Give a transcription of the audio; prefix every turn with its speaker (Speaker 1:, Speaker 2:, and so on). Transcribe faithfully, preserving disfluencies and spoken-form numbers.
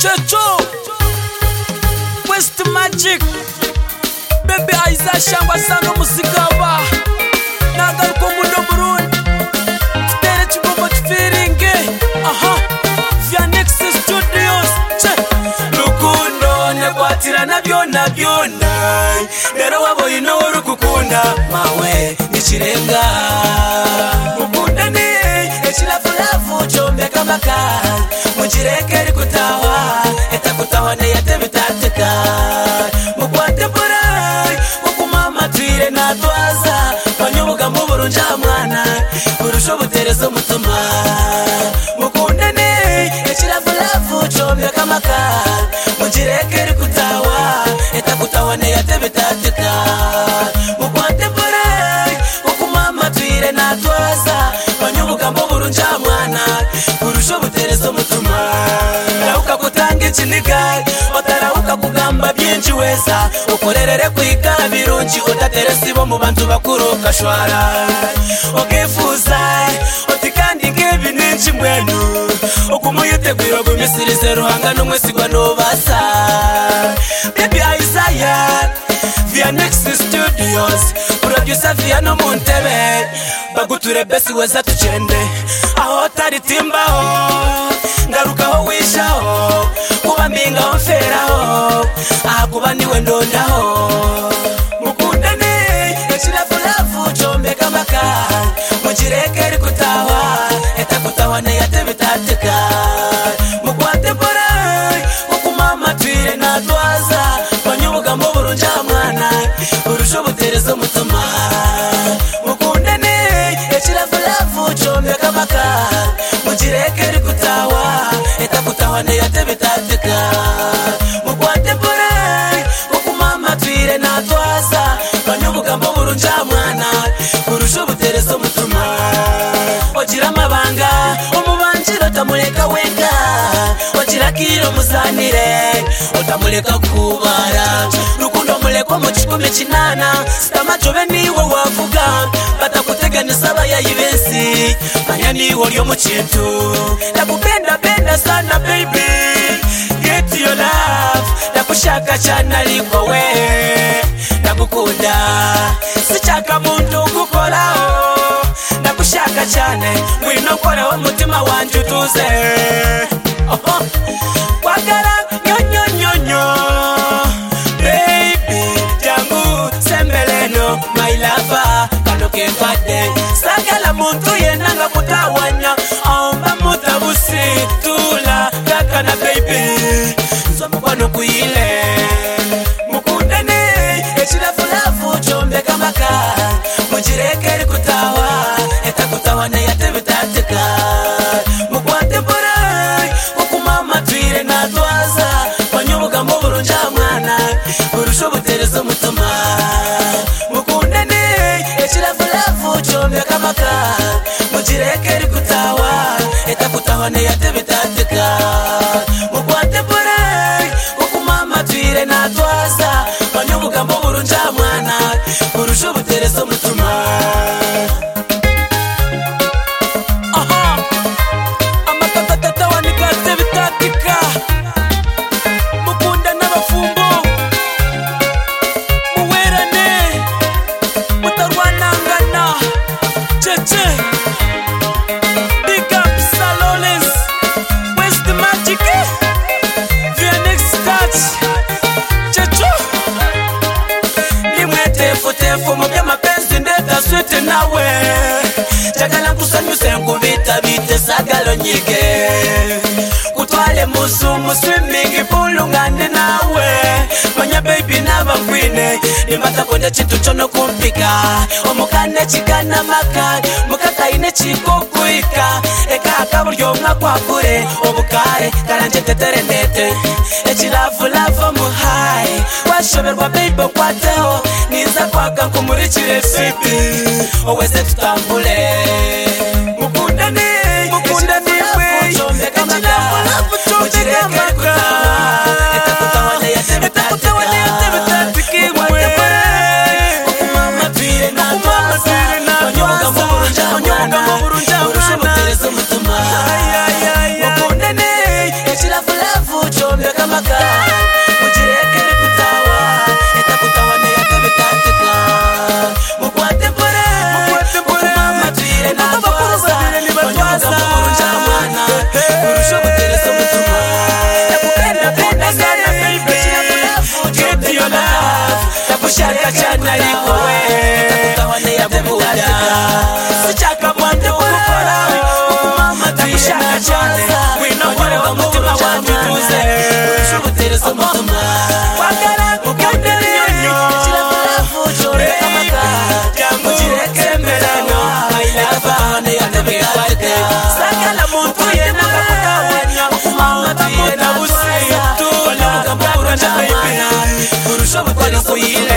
Speaker 1: Checho West Magic Baby Aiza shangwa sana musigaba Nagaruko muno Burundi Tere chigomba tufiringe Aha Vianex Studios Che Lukundo nekwatira na byona byona Nero wabo ino urukukunda Mawe nichirenga Mukunda ni Echilafulafu chombe kamaka Mujireke kutawa Eta kutawa ne yate bitatika Mukwate porai Ukumama tuire na twaza Panyubuga muburunja mwana Urusho buterezo mutuma Mukunda ni Echilafulafu chombe kamaka Mujireke kutawa Eta kutawa ne yate bitatika Mukwate porai Ukumama tuire na twaza Panyubuga muburunja mwana Urusho buterezo mutuma Rauka kutange chinigai Otarauka kugamba byinji weza Ukorerere kwika birunji Utateresi bo mu bantu bakuru kashwara Okifuza Otikandi ngebi ninji mwenu Okumuyite gwiro gumisirize ruhanga Numwesigwa nubasa Baby Isaiah Vianex Studios Producer Viano Muntebe Baguture besi weza tuchende Aho tari timbaho Ngarukaho wishaho Kuba mbinga onferaho Aha kuba niwe ndondaho Mukundane Echilafulafu chombe kamaka Mujireke kutawa Eta kutawa na yate bitatika Mukwate porai Ukumama tuire na twaza Panyubuga muburunja mwana Urusho buterezo mutuma Mukundane Echilafulafu chombe kamaka Mujireke kutawa Eta kutawa na yate bitatika Mukwate porai Ukumama tuire na twaza Panyubuga muburunja mwana Urusho buterezo mutuma Ogira mabanga Umubanjiro tamuleka wenga Ogira kiro muzanire Otamuleka kubara Rukundo muleko mu kikumi kinana Sitama jobe niwe wavuga Batakuteganisa abayayibensi Manya niwe olyo mu kintu Nakupenda penda sana baby Get your love Nakushaka cyane ariko we Nakukunda Sichaka muntu gukolaho Nakushaka cyane Mwino koreho umutima wanje utuze Oho Kwagara nyonyo nyonyo Baby Jangu Sembeleno My lover Kanoke fade Sagala muntu yenanga kutawanya Aomba mutabusi Tula Kaka na baby Nzomukwano kuile Mukundane Echilafulafu chombe kamaka Mujireke kutawa Eta kutawa na yate bitatika Mukwate porai Ukumama tuire na twaza Panyubuga muburunja mwana Urusho buterezo mutuma Mukundane Echilafulafu chombe kamaka Mujireke kutawa Eta kutawa na yate bitatika Mukwate porai Ukumama tuire na twaza Panyubuga muburunja mwana Urusho buterezo mutuma Aha Amatatata wanigate bitatika Mukunda n'abafumbo Muwerane Mutarwanangana Cheche Big up Saloles West Magic Vianex Touch Checho Nimwetefu tefu mubya mapenzi ndeta swete nawe Chakala kusanyuse nkubita bite sagalo nyige Kutwale musumu swimming pool ungane nawe Manya baby naba kwine Nimbata konde chitu chono kumpika Omukane chikana maka Mukaka ine chiko kuika Eka akaburyo mwa kwa kure Obukare karanje tetere nete Echilafu lava muhai Washoberwa baby kwateho Niza kwaka nkumurikire sipi Oweze tutambule Mukundane Mukundane we Echilafu lava chombe kamaka Eta kutawa na yate bitatika Eta kutawa na yate bitatika Ukumama tuire na twaza Panyubuga muburunja mwana Urusho buterezo mutuma Mukundane Echilafulafu chombe nkuyile